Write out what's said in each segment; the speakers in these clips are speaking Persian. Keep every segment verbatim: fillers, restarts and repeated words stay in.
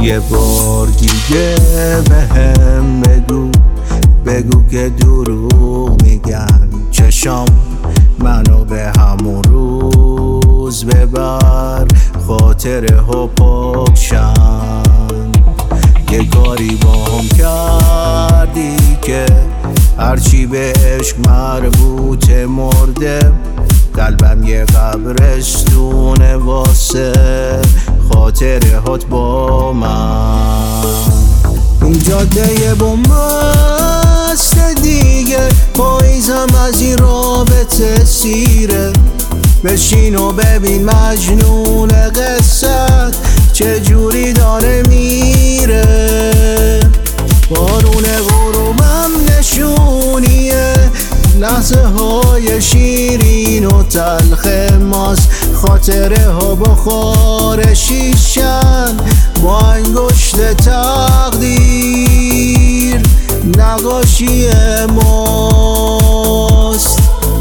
یه بار دیگه بهم بگو بگو که دروغ میگن چشام منو به همون روز ببر خاطره ها پاکشن. یه کاری با هم کردی که هرچی به عشق مربوطه مرده. قلبم یه قبرستونه واسه خاطره هات با من. این جاده یه بومبست دیگه، پاییزم از این رابطه سیره. بشین و ببین مجنون قصت چجوری داره میره. بارون غروبم نشونیه لحظه های شیرین و تلخ ماست. خاطره ها بخار شیشن با انگشت تقدیر نقاشی ماست.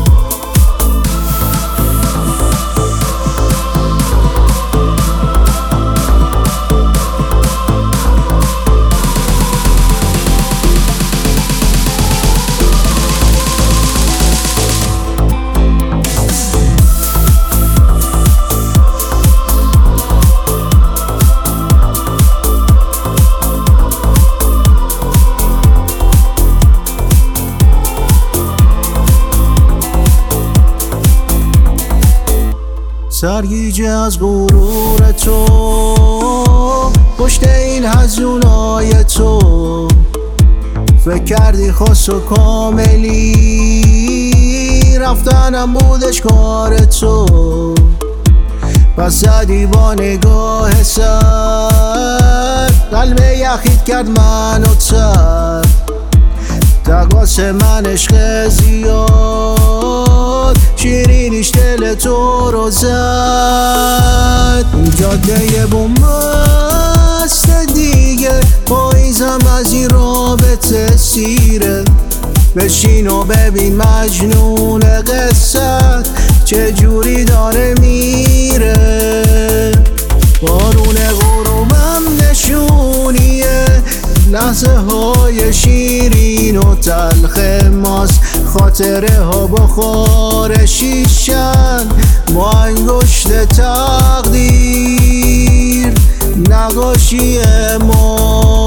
سرگیجه از غرور تو پشت این هزونای تو. فکر کردی خاص و کاملی رفتنم بودش کار تو. پس زدی با نگاه سر قلب یخید کرد منو تر. تقاس من عشق زیاد شیرینیش دل تو رو زد. این جاده یه بومبست دیگه، پاییزم از این رابطه سیره. بشین و ببین مجنون قصت چجوری داره میره. بارون غروبم نشونیه لحظه های شیرین و تلخ ماست. خاطره ها بخار شیشن با انگشت تقدیر نقاشی ما.